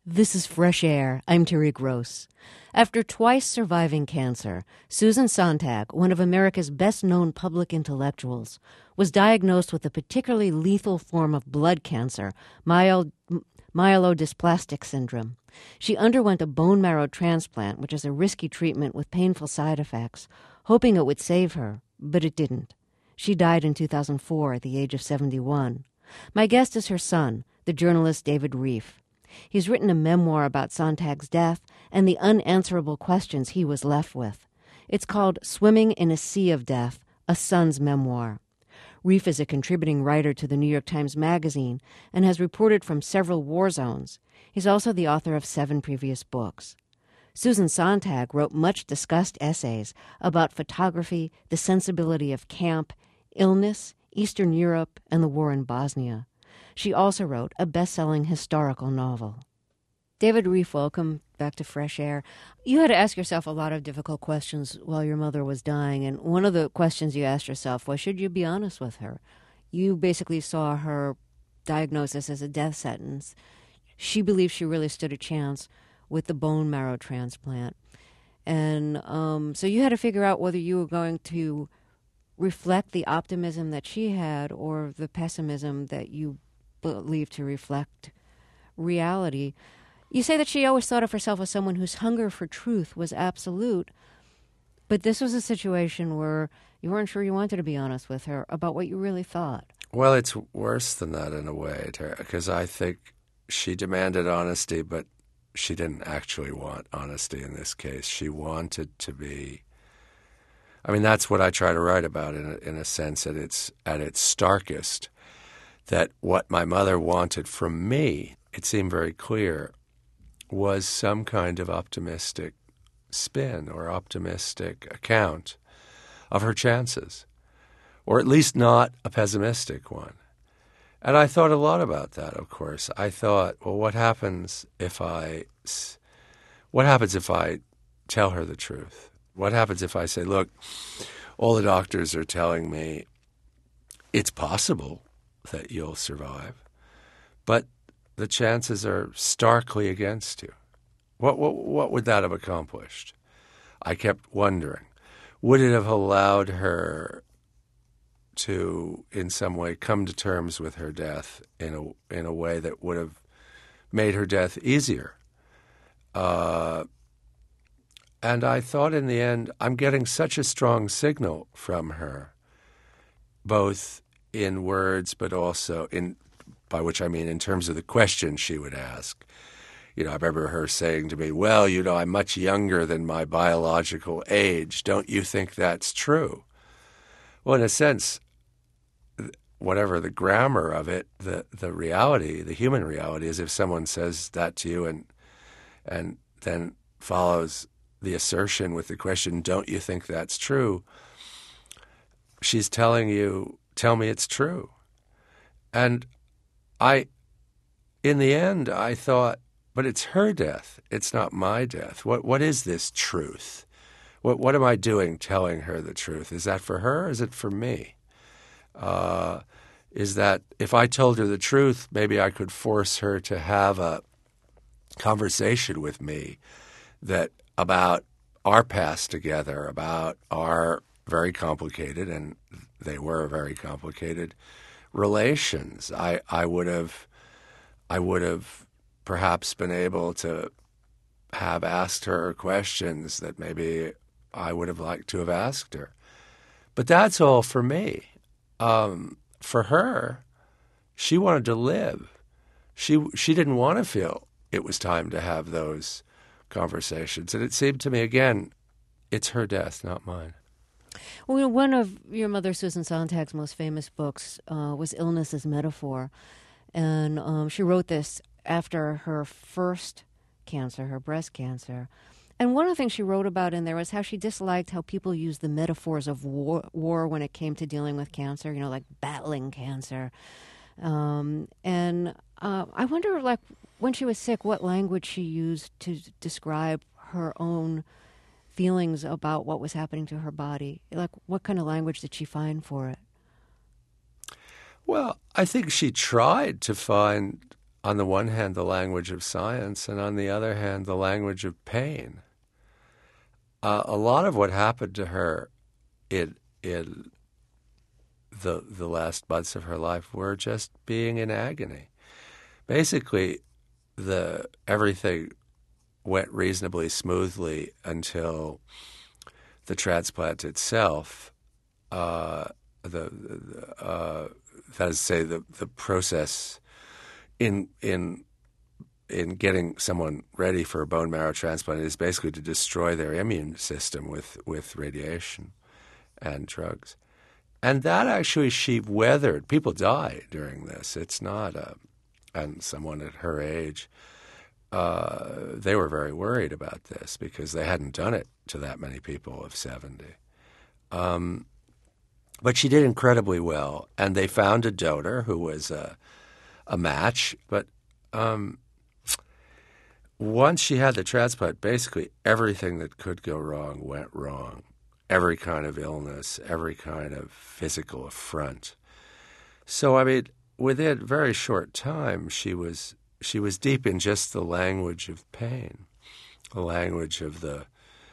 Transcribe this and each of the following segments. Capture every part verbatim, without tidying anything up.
This is Fresh Air. I'm Terry Gross. After twice surviving cancer, Susan Sontag, one of America's best-known public intellectuals, was diagnosed with a particularly lethal form of blood cancer, myel- myelodysplastic syndrome. She underwent a bone marrow transplant, which is a risky treatment with painful side effects, hoping it would save her, but it didn't. She died in two thousand four at the age of seventy-one. My guest is her son, the journalist David Rieff. He's written a memoir about Sontag's death and the unanswerable questions he was left with. It's called Swimming in a Sea of Death, A Son's Memoir. Rieff is a contributing writer to the New York Times Magazine and has reported from several war zones. He's also the author of seven previous books. Susan Sontag wrote much-discussed essays about photography, the sensibility of camp, illness, Eastern Europe, and the war in Bosnia. She also wrote a best-selling historical novel. David Rieff, welcome back to Fresh Air. You had to ask yourself a lot of difficult questions while your mother was dying, and one of the questions you asked yourself was, should you be honest with her? You basically saw her diagnosis as a death sentence. She believed she really stood a chance with the bone marrow transplant. And um, so you had to figure out whether you were going to reflect the optimism that she had or the pessimism that you believed to reflect reality. You say that she always thought of herself as someone whose hunger for truth was absolute, but this was a situation where you weren't sure you wanted to be honest with her about what you really thought. Well, it's worse than that in a way, because I think she demanded honesty, but she didn't actually want honesty in this case. She wanted to be... I mean, that's what I try to write about in a, in a sense at its, at its starkest, that what my mother wanted from me, it seemed very clear, was some kind of optimistic spin or optimistic account of her chances, or at least not a pessimistic one. And I thought a lot about that, of course. I thought, well, what happens if I, what happens if I tell her the truth? What happens if I say, look, all the doctors are telling me it's possible that you'll survive, but the chances are starkly against you. What, what, what would that have accomplished? I kept wondering. Would it have allowed her to, in some way, come to terms with her death in a in a way that would have made her death easier? Uh, and I thought in the end, I'm getting such a strong signal from her, both in words but also in, by which I mean in terms of the questions she would ask. You know, I remember her saying to me, well, you know, I'm much younger than my biological age. Don't you think that's true? Well, in a sense, whatever the grammar of it, the, the reality, the human reality is if someone says that to you and and then follows the assertion with the question, don't you think that's true? She's telling you, tell me it's true. And I, in the end, I thought, but it's her death. It's not my death. What What is this truth? What What am I doing telling her the truth? Is that for her or is it for me? Uh, is that if I told her the truth, maybe I could force her to have a conversation with me that about our past together, about our very complicated, and they were very complicated, relations. I, I would have I would have perhaps been able to have asked her questions that maybe I would have liked to have asked her. But that's all for me. Um, for her, she wanted to live. She she didn't want to feel it was time to have those conversations. And it seemed to me, again, it's her death, not mine. Well, one of your mother, Susan Sontag's most famous books uh, was Illness as Metaphor. And um, she wrote this after her first cancer, her breast cancer. And one of the things she wrote about in there was how she disliked how people used the metaphors of war, war when it came to dealing with cancer, you know, like battling cancer. Um, and uh, I wonder, like, when she was sick, what language she used to describe her own feelings about what was happening to her body. Like, what kind of language did she find for it? Well, I think she tried to find on the one hand, the language of science, and on the other hand, the language of pain. Uh, a lot of what happened to her in in the the last months of her life were just being in agony. Basically, the everything went reasonably smoothly until the transplant itself. Uh, the uh, that is to say, the the process in in in getting someone ready for a bone marrow transplant is basically to destroy their immune system with, with radiation and drugs. And that actually she weathered. People die during this. It's not a, and someone at her age, uh, they were very worried about this because they hadn't done it to that many people of seventy. Um, but she did incredibly well, and they found a donor who was a, a match. But um, once she had the transplant, basically everything that could go wrong went wrong. Every kind of illness, every kind of physical affront. So, I mean, within a very short time, she was she was deep in just the language of pain, the language of the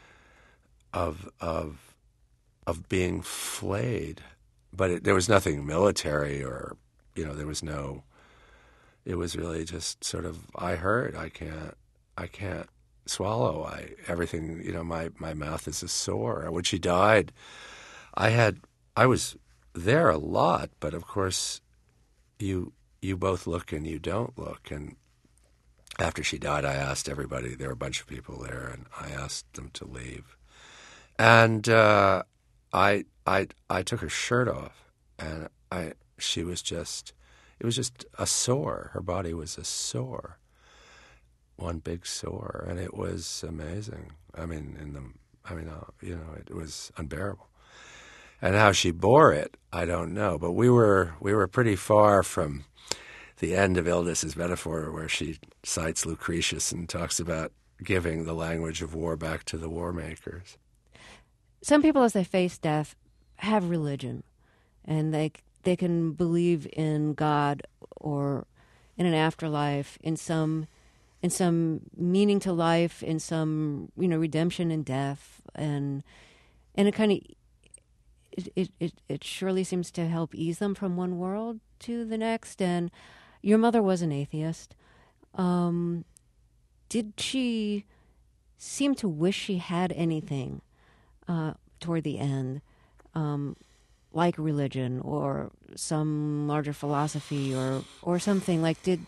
of of of being flayed. But it, there was nothing military, or you know, there was no. It was really just sort of, I hurt, I can't, I can't swallow. I everything, you know, my, my mouth is a sore. When she died, I had, I was there a lot, but of course, you you both look and you don't look. And after she died, I asked everybody. There were a bunch of people there, and I asked them to leave. And uh, I I I took her shirt off, and I she was just. It was just a sore. Her body was a sore, one big sore, and it was amazing. I mean, in the, I mean, uh, you know, it was unbearable. And how she bore it, I don't know. But we were we were pretty far from the end of Illness's metaphor, where she cites Lucretius and talks about giving the language of war back to the war makers. Some people, as they face death, have religion, and they. They can believe in God or in an afterlife, in some, in some meaning to life, in some, you know, redemption in death, and and it kind of it, it it it surely seems to help ease them from one world to the next. And your mother was an atheist. Um, did she seem to wish she had anything uh, toward the end? Um, like religion or some larger philosophy or or something like did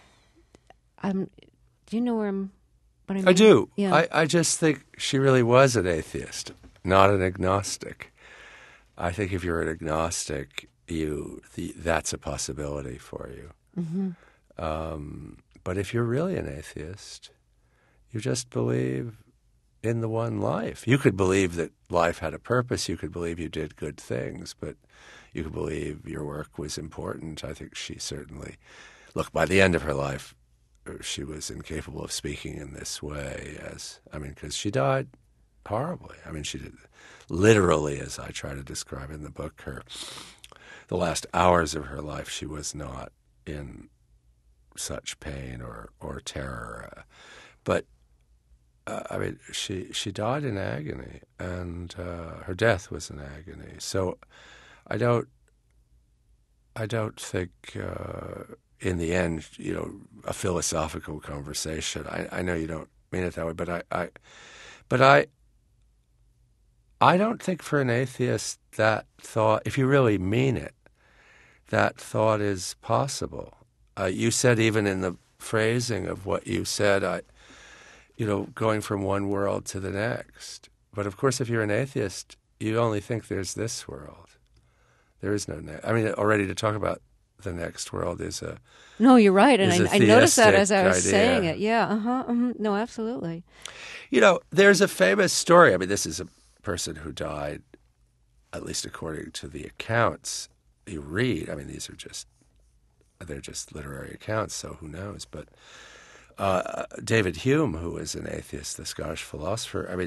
um do you know where I'm what I mean? I do. Yeah. I, I just think she really was an atheist, not an agnostic. I think if you're an agnostic, you the, that's a possibility for you. Mm-hmm. Um, but if you're really an atheist, you just believe in the one life. You could believe that life had a purpose. You could believe you did good things, but you could believe your work was important. I think she certainly, look, by the end of her life, she was incapable of speaking in this way as, I mean, because she died horribly. I mean, she did literally, as I try to describe in the book, her, the last hours of her life, she was not in such pain or, or terror. Uh, but Uh, I mean, she she died in agony, and uh, her death was in agony. So, I don't, I don't think uh, in the end, you know, a philosophical conversation. I, I know you don't mean it that way, but I, I, but I, I don't think for an atheist that thought, if you really mean it, that thought is possible. Uh, you said even in the phrasing of what you said, I. you know, going from one world to the next. But of course, if you're an atheist, you only think there's this world. There is no next. I mean, already to talk about the next world is a No, you're right. And I, I noticed that as I was idea. saying it. Yeah, uh-huh, uh-huh. No, absolutely. You know, there's a famous story. I mean, this is a person who died, at least according to the accounts you read. I mean, these are just, they're just literary accounts, so who knows. But Uh, David Hume, who was an atheist, the Scottish philosopher. I mean,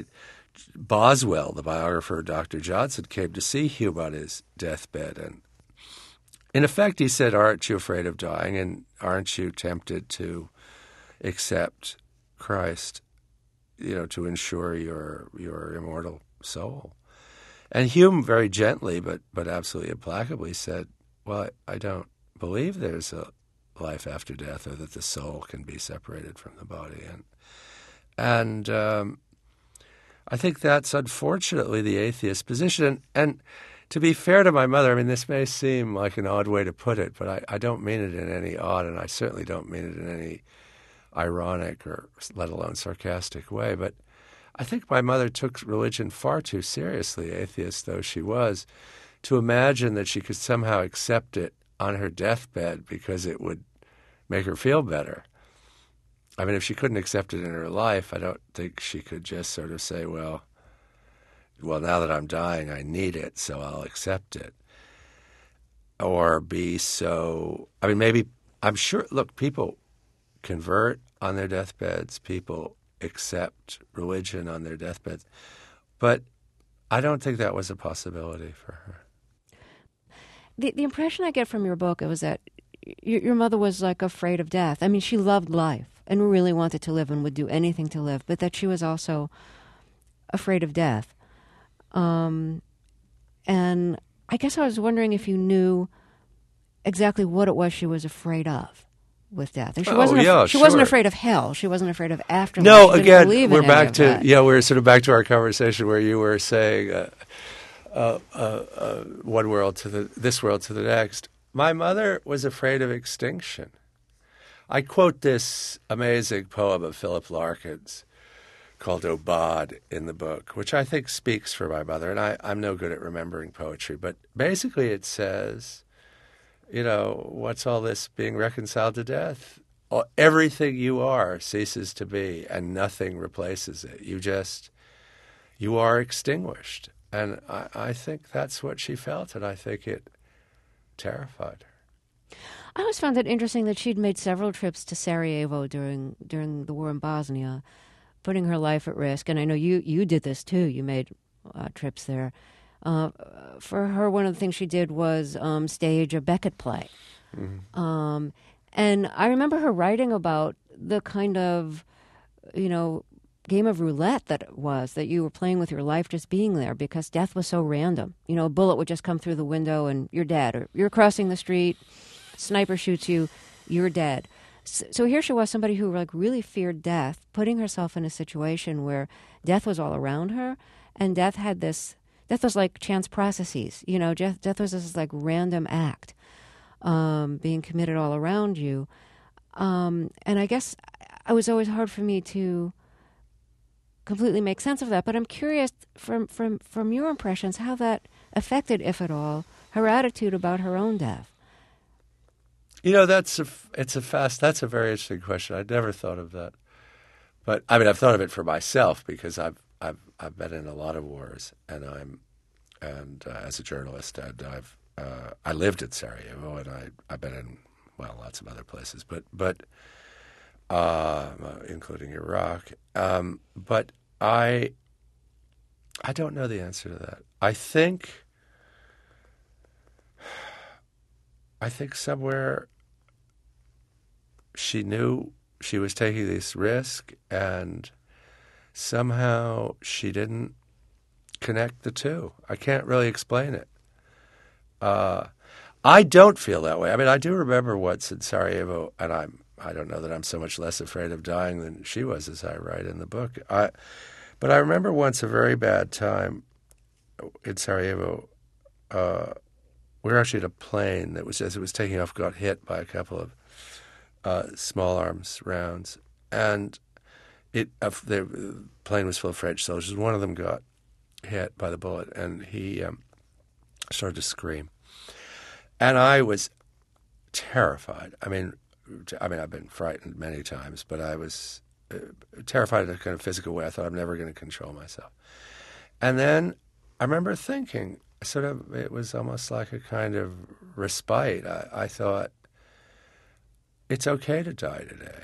Boswell, the biographer of Doctor Johnson, came to see Hume on his deathbed, and in effect, he said, aren't you afraid of dying, and aren't you tempted to accept Christ, you know, to ensure your your immortal soul? And Hume very gently but, but absolutely implacably said, well, I, I don't believe there's a life after death or that the soul can be separated from the body. And, and um, I think that's unfortunately the atheist position. And, and to be fair to my mother, I mean, this may seem like an odd way to put it, but I, I don't mean it in any odd, and I certainly don't mean it in any ironic or let alone sarcastic way. But I think my mother took religion far too seriously, atheist though she was, to imagine that she could somehow accept it on her deathbed because it would make her feel better. I mean, if she couldn't accept it in her life, I don't think she could just sort of say, well, well, now that I'm dying, I need it, so I'll accept it. Or be so, I mean, maybe, I'm sure, look, people convert on their deathbeds, people accept religion on their deathbeds. But I don't think that was a possibility for her. The the impression I get from your book was that your, your mother was like afraid of death. I mean, she loved life and really wanted to live and would do anything to live, but that she was also afraid of death. Um, and I guess I was wondering if you knew exactly what it was she was afraid of with death. And she oh, wasn't. Af- yeah, she sure. wasn't afraid of hell. She wasn't afraid of afterlife. No, she again, we're back to that. yeah, we're sort of back to our conversation where you were saying uh, uh, uh, uh, one world to the this world to the next. My mother was afraid of extinction. I quote this amazing poem of Philip Larkin's called Obad in the book, which I think speaks for my mother. And I, I'm no good at remembering poetry, but basically it says, you know, what's all this being reconciled to death? Everything you are ceases to be and nothing replaces it. You just, you are extinguished. And I, I think that's what she felt, and I think it terrified her. I always found it interesting that she'd made several trips to Sarajevo during during the war in Bosnia, putting her life at risk. And I know you, you did this too. You made uh, trips there. Uh, for her, one of the things she did was um, stage a Beckett play. Mm-hmm. Um, and I remember her writing about the kind of, you know, game of roulette that it was, that you were playing with your life just being there because death was so random. You know, a bullet would just come through the window and you're dead. Or you're crossing the street, sniper shoots you, you're dead. So, so here she was, somebody who like really feared death, putting herself in a situation where death was all around her, and death had this, death was like chance processes. You know, death, death was this like random act um, being committed all around you. Um, and I guess it was always hard for me to completely make sense of that. But I'm curious from, from, from your impressions how that affected, if at all, her attitude about her own death. You know, that's a, it's a fast, that's a very interesting question. I'd never thought of that. But I mean, I've thought of it for myself because I've, I've, I've been in a lot of wars, and I'm, and uh, as a journalist, and I've, uh, I lived in Sarajevo, and I, I've been in, well, lots of other places, but, but, uh, including Iraq. Um, but I, I don't know the answer to that. I think, I think somewhere she knew she was taking this risk, and somehow she didn't connect the two. I can't really explain it. Uh, I don't feel that way. I mean, I do remember once in Sarajevo, and I'm, I don't know that I'm so much less afraid of dying than she was, as I write in the book. I, but I remember once a very bad time in Sarajevo. Uh, we were actually in a plane that was, as it was taking off, got hit by a couple of uh, small arms rounds. And it uh, the plane was full of French soldiers. One of them got hit by the bullet, and he um, started to scream. And I was terrified. I mean, I mean, I've been frightened many times, but I was uh, terrified in a kind of physical way. I thought I'm never going to control myself. And then I remember thinking, sort of, it was almost like a kind of respite. I, I thought, it's okay to die today.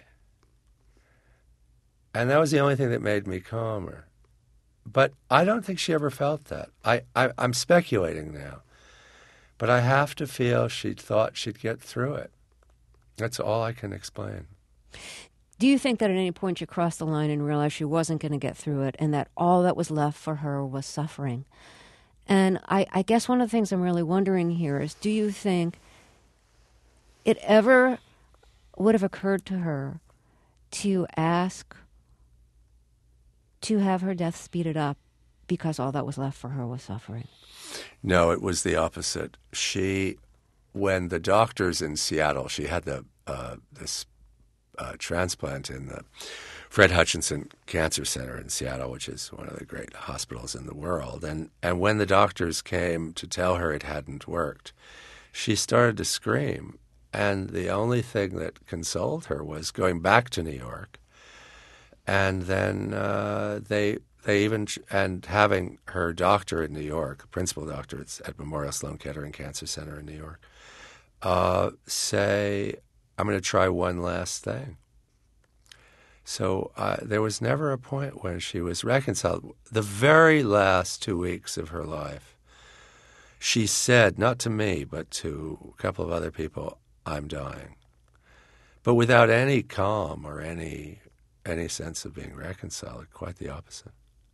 And that was the only thing that made me calmer. But I don't think she ever felt that. I, I, I'm speculating now. But I have to feel she thought she'd get through it. That's all I can explain. Do you think that at any point you crossed the line and realized she wasn't going to get through it and that all that was left for her was suffering? And I, I guess one of the things I'm really wondering here is, do you think it ever would have occurred to her to ask to have her death speeded up because all that was left for her was suffering? No, it was the opposite. She, when the doctors in Seattle, she had the uh, this uh, transplant in the Fred Hutchinson Cancer Center in Seattle, which is one of the great hospitals in the world. And, and when the doctors came to tell her it hadn't worked, she started to scream. And the only thing that consoled her was going back to New York. And then uh, they they even, and having her doctor in New York, principal doctor at Memorial Sloan Kettering Cancer Center in New York, uh, say, I'm going to try one last thing. So uh, there was never a point when she was reconciled. The very last two weeks of her life, she said, not to me, but to a couple of other people, I'm dying. But without any calm or any any sense of being reconciled, quite the opposite.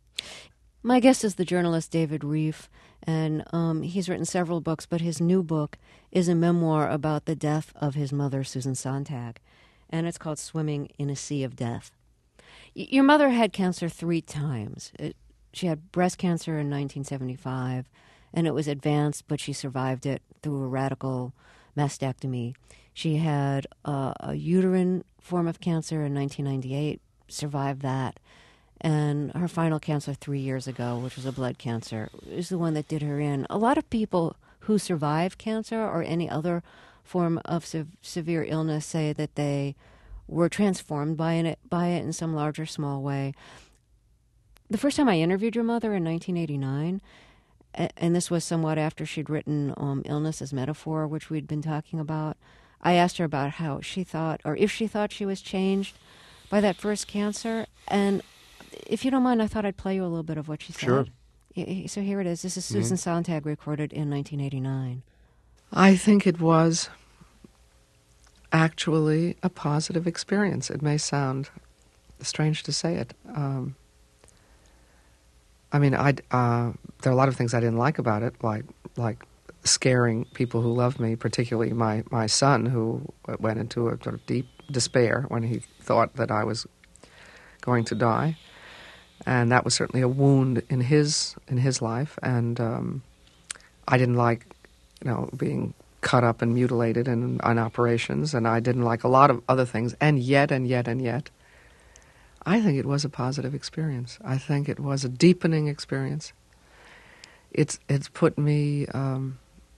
My guest is the journalist David Rieff, and um, he's written several books, but his new book is a memoir about the death of his mother, Susan Sontag, and it's called Swimming in a Sea of Death. Y- your mother had cancer three times. It, she had breast cancer in nineteen seventy-five, and it was advanced, but she survived it through a radical mastectomy. She had uh, a uterine form of cancer in nineteen ninety-eight, survived that. And her final cancer three years ago, which was a blood cancer, is the one that did her in. A lot of people who survive cancer or any other form of se- severe illness say that they were transformed by it, by it in some large or small way. The first time I interviewed your mother in nineteen eighty-nine, and this was somewhat after she'd written um, Illness as Metaphor, which we'd been talking about, I asked her about how she thought, or if she thought she was changed by that first cancer. And if you don't mind, I thought I'd play you a little bit of what she said. Sure. So here it is. This is Susan mm-hmm. Sontag, recorded in nineteen eighty-nine. I think it was actually a positive experience. It may sound strange to say it. Um, I mean, I uh, there are a lot of things I didn't like about it, like like scaring people who love me, particularly my, my son, who went into a sort of deep despair when he thought that I was going to die. And that was certainly a wound in his in his life. And um, I didn't like, you know, being cut up and mutilated in, in operations, and I didn't like a lot of other things. And yet, and yet, and yet, I think it was a positive experience. I think it was a deepening experience. It's it's put me um,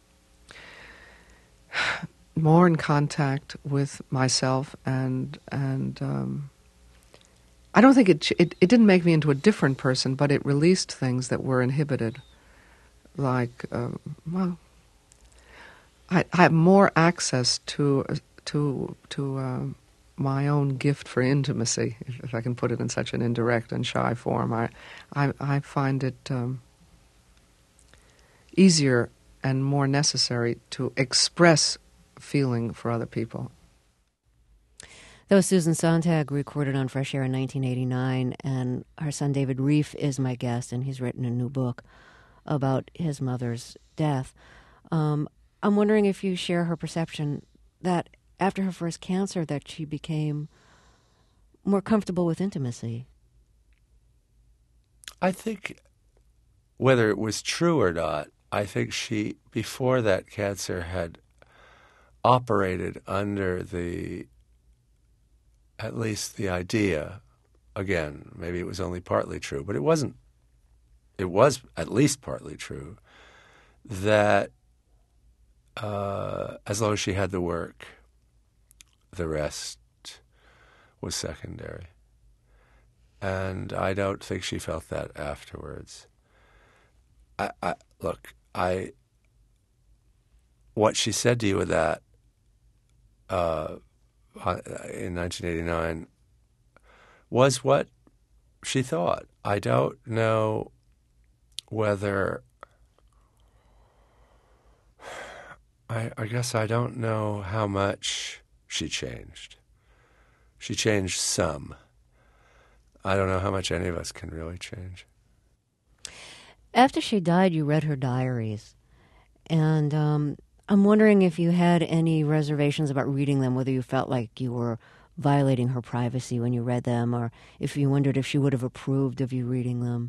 more in contact with myself, and and. Um, I don't think it, it it didn't make me into a different person, but it released things that were inhibited. Like, um, well, I, I have more access to to to uh, my own gift for intimacy, if, if I can put it in such an indirect and shy form. I I, I find it um, easier and more necessary to express feeling for other people. That was Susan Sontag, recorded on Fresh Air in nineteen eighty-nine, and her son David Rieff is my guest, and he's written a new book about his mother's death. Um, I'm wondering if you share her perception that after her first cancer that she became more comfortable with intimacy. I think, whether it was true or not, I think she, before that cancer, had operated under the at least the idea, again, maybe it was only partly true, but it wasn't, it was at least partly true, that uh, as long as she had the work, the rest was secondary. And I don't think she felt that afterwards. I, I look, I, what she said to you with that, uh, in nineteen eighty-nine was what she thought. I don't know whether I, I guess I don't know how much she changed. She changed some. I don't know how much any of us can really change. After she died, you read her diaries. And um, I'm wondering if you had any reservations about reading them, whether you felt like you were violating her privacy when you read them, or if you wondered if she would have approved of you reading them.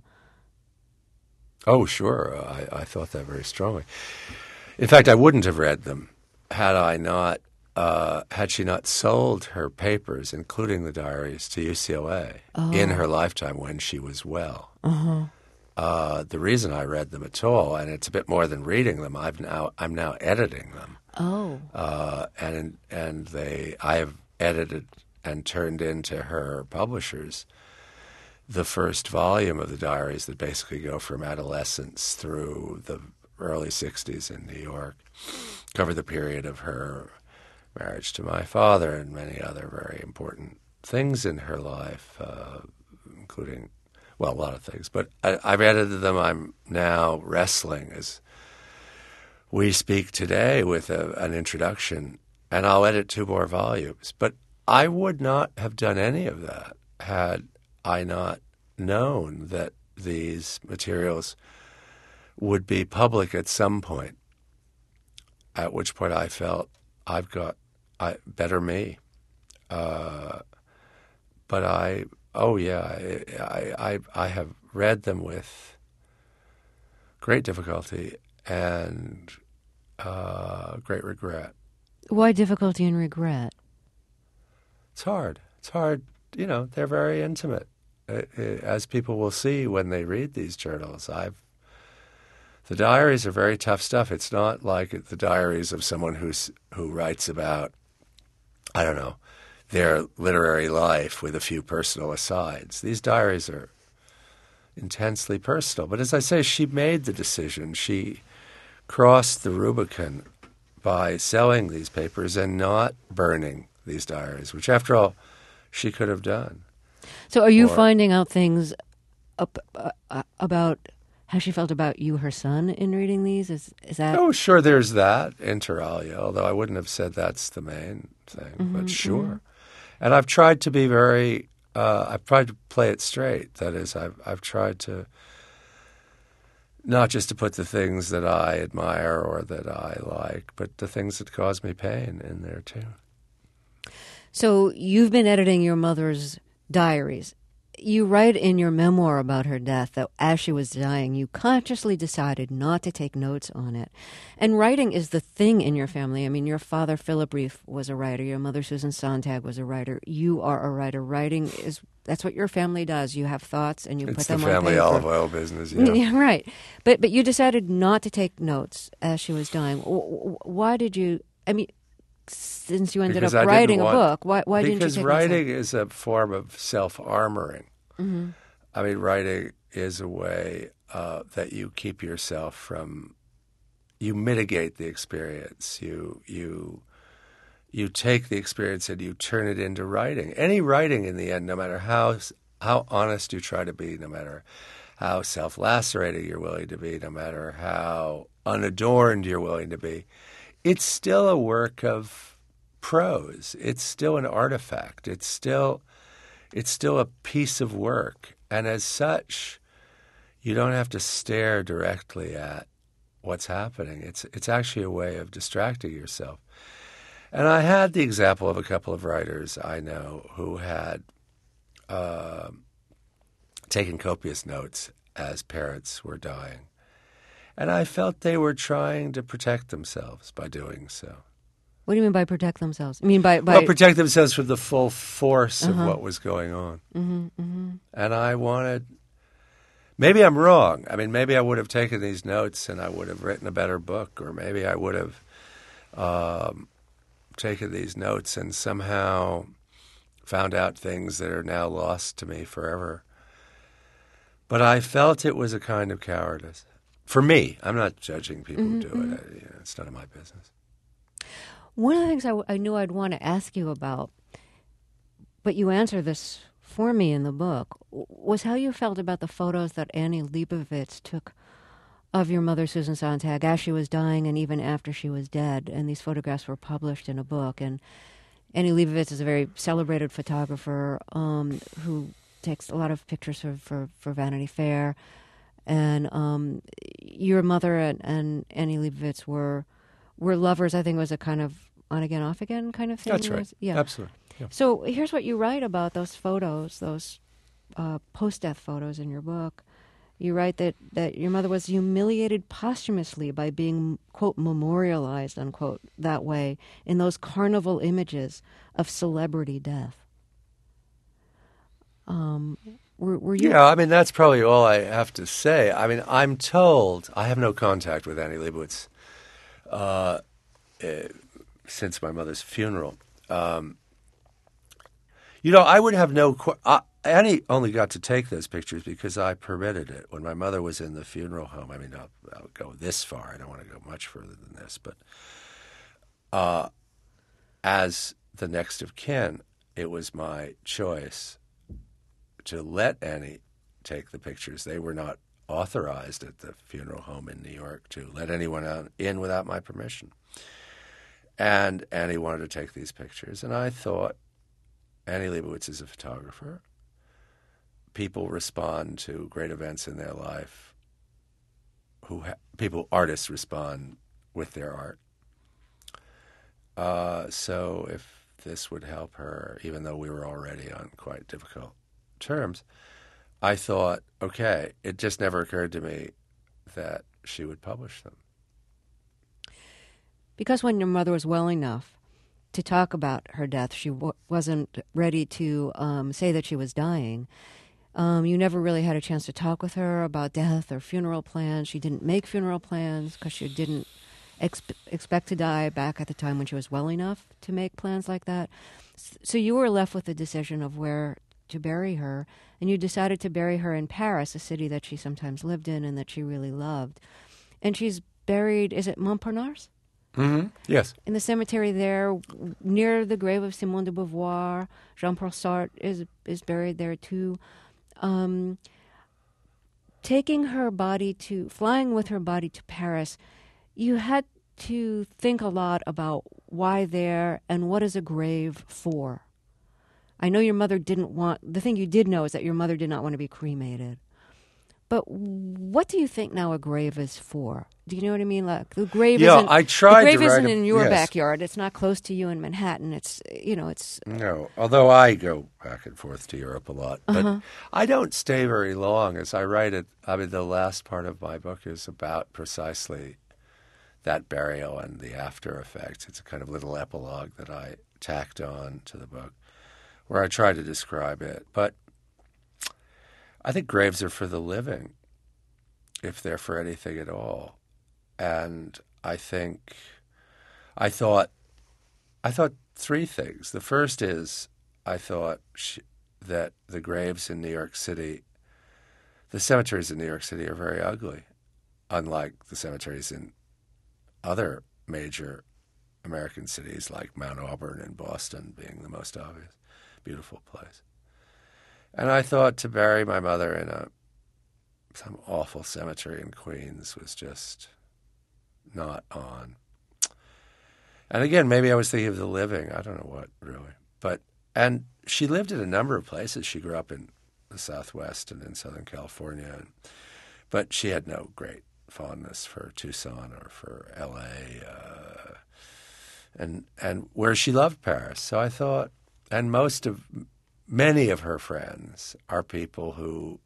Oh, sure. I, I thought that very strongly. In fact, I wouldn't have read them had I not, uh, had she not sold her papers, including the diaries, to U C L A oh. in her lifetime when she was well. Uh-huh. Uh, the reason I read them at all, and it's a bit more than reading them, I've now I'm now editing them. Oh. Uh, and and they I have edited and turned into her publishers the first volume of the diaries that basically go from adolescence through the early sixties in New York, cover the period of her marriage to my father and many other very important things in her life, uh, including, well, a lot of things. But I, I've edited them. I'm now wrestling as we speak today with a, an introduction, and I'll edit two more volumes. But I would not have done any of that had I not known that these materials would be public at some point, at which point I felt I've got I, better me. Uh, but I, oh yeah, I, I, I have read them with great difficulty and uh, great regret. Why difficulty and regret? It's hard. It's hard. You know, they're very intimate. As people will see when they read these journals, I've the diaries are very tough stuff. It's not like the diaries of someone who's who writes about, I don't know, their literary life with a few personal asides. These diaries are intensely personal. But as I say, she made the decision. She crossed the Rubicon by selling these papers and not burning these diaries, which, after all, she could have done. So are you or, finding out things up, uh, about how she felt about you, her son, in reading these? Is is that? Oh, sure, there's that, inter alia, although I wouldn't have said that's the main thing, Mm-hmm, but sure. Mm-hmm. And I've tried to be very, uh, I've tried to play it straight. That is, I've, I've tried to, not just to put the things that I admire or that I like, but the things that cause me pain in there too. So you've been editing your mother's diaries. You write in your memoir about her death that as she was dying, you consciously decided not to take notes on it. And writing is the thing in your family. I mean, your father, Philip Rieff, was a writer. Your mother, Susan Sontag, was a writer. You are a writer. Writing is, that's what your family does. You have thoughts and you it's put them the on paper. family olive oil business, yeah. Yeah, right. But, but you decided not to take notes as she was dying. Why did you, I mean, since you ended because up I writing a want, book, why, why didn't you take Because writing is a form of self-armoring. Mm-hmm. I mean, writing is a way uh, that you keep yourself from, you mitigate the experience. You you you take the experience and you turn it into writing. Any writing, in the end, no matter how how honest you try to be, no matter how self-lacerating you're willing to be, no matter how unadorned you're willing to be, it's still a work of prose. It's still an artifact. It's still it's still a piece of work. And as such, you don't have to stare directly at what's happening. It's it's actually a way of distracting yourself. And I had the example of a couple of writers I know who had uh, taken copious notes as parents were dying. And I felt they were trying to protect themselves by doing so. What do you mean by protect themselves? I mean by... by... Well, protect themselves from the full force uh-huh. of what was going on. Mm-hmm, mm-hmm. And I wanted... Maybe I'm wrong. I mean, maybe I would have taken these notes and I would have written a better book, or maybe I would have um, taken these notes and somehow found out things that are now lost to me forever. But I felt it was a kind of cowardice. For me, I'm not judging people mm-hmm, who do mm-hmm. it. I, you know, it's none of my business. One of the things I, w- I knew I'd want to ask you about, but you answer this for me in the book, w- was how you felt about the photos that Annie Leibovitz took of your mother, Susan Sontag, as she was dying and even after she was dead. And these photographs were published in a book. And Annie Leibovitz is a very celebrated photographer um, who takes a lot of pictures for, for, for Vanity Fair. And um, your mother and, and Annie Leibovitz were were lovers. I think it was a kind of on-again, off-again kind of thing. That's right. Was, yeah. Absolutely. Yeah. So here's what you write about those photos, those uh, post-death photos in your book. You write that, that your mother was humiliated posthumously by being, quote, memorialized, unquote, that way in those carnival images of celebrity death. Um, were, were you... Yeah, I mean, that's probably all I have to say. I mean, I'm told, I have no contact with Annie Leibovitz uh, uh, since my mother's funeral. Um, you know, I would have no... Qu- uh, Annie only got to take those pictures because I permitted it. When my mother was in the funeral home, I mean, I'll, I'll go this far. I don't want to go much further than this. But uh, as the next of kin, it was my choice to let Annie take the pictures. They were not authorized at the funeral home in New York to let anyone out, in without my permission. And Annie wanted to take these pictures. And I thought, Annie Leibovitz is a photographer. People respond to great events in their life. Who ha- people, artists respond with their art. Uh, so if this would help her, even though we were already on quite difficult terms, I thought, okay, it just never occurred to me that she would publish them. Because when your mother was well enough to talk about her death, she w- wasn't ready to um, say that she was dying. Um, you never really had a chance to talk with her about death or funeral plans. She didn't make funeral plans because she didn't exp- expect to die back at the time when she was well enough to make plans like that. So you were left with the decision of where to bury her, and you decided to bury her in Paris, a city that she sometimes lived in and that she really loved. And she's buried, is it Montparnasse? Mm-hmm. Yes. In the cemetery there, near the grave of Simone de Beauvoir. Jean-Paul Sartre is is buried there too. Um, taking her body to, flying with her body to Paris, you had to think a lot about why there and what is a grave for. I know your mother didn't want, the thing you did know is that your mother did not want to be cremated. But what do you think now a grave is for? Do you know what I mean? Like the grave yeah, isn't. I tried the grave to isn't write a, in your yes. backyard. It's not close to you in Manhattan. It's you know it's. No, although I go back and forth to Europe a lot, but Uh-huh. I don't stay very long. As I write it, I mean, the last part of my book is about precisely that burial and the after effects. It's a kind of little epilogue that I tacked on to the book, where I try to describe it. But I think graves are for the living, if they're for anything at all. And I think, I thought, I thought three things. The first is, I thought she, that the graves in New York City, the cemeteries in New York City are very ugly, unlike the cemeteries in other major American cities like Mount Auburn and Boston being the most obvious. Beautiful place. And I thought to bury my mother in a some awful cemetery in Queens was just not on. And again, maybe I was thinking of the living. I don't know what, really. But and she lived in a number of places. She grew up in the Southwest and in Southern California. And, but she had no great fondness for Tucson or for L A. Uh, and and where she loved Paris. So I thought, and most of, many of her friends are people who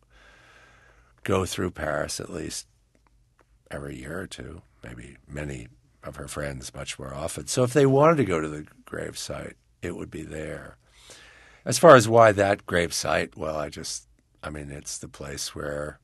go through Paris at least every year or two, maybe many of her friends much more often. So if they wanted to go to the gravesite, it would be there. As far as why that gravesite, well, I just, I mean, it's the place where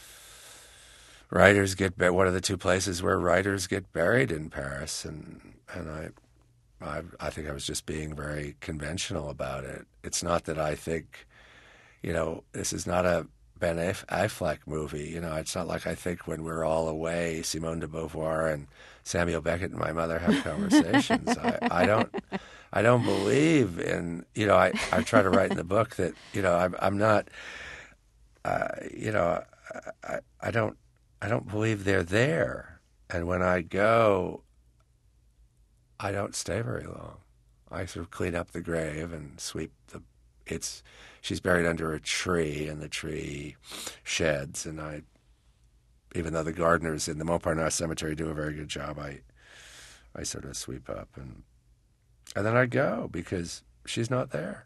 writers get buried, one of the two places where writers get buried in Paris. And, and I, I, I think I was just being very conventional about it. It's not that I think, you know, this is not a Ben Affleck movie. You know, it's not like I think when we're all away, Simone de Beauvoir and Samuel Beckett and my mother have conversations. I, I don't, I don't believe in. You know, I, I try to write in the book that you know I'm, I'm not. Uh, you know, I, I don't I don't believe they're there. And when I go, I don't stay very long. I sort of clean up the grave and sweep the. It's she's buried under a tree, and the tree sheds. And I, even though the gardeners in the Montparnasse Cemetery do a very good job, I, I sort of sweep up and, and then I go because she's not there.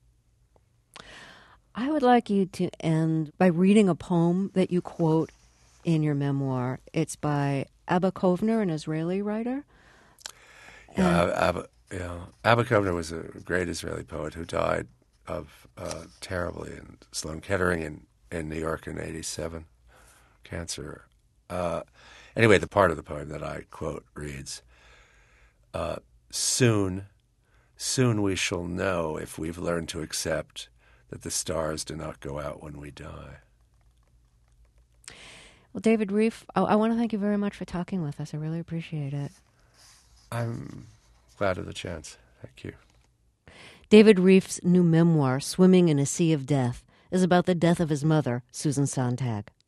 I would like you to end by reading a poem that you quote in your memoir. It's by Abba Kovner, an Israeli writer. Yeah, uh, Abba, yeah. Abba Kovner was a great Israeli poet who died of uh, terribly in Sloan Kettering in, in New York in eighty-seven, cancer. Uh, anyway, the part of the poem that I quote reads, uh, soon, soon we shall know if we've learned to accept that the stars do not go out when we die. Well, David Rieff, I, I want to thank you very much for talking with us. I really appreciate it. I'm glad of the chance. Thank you. David Rieff's new memoir, Swimming in a Sea of Death, is about the death of his mother, Susan Sontag.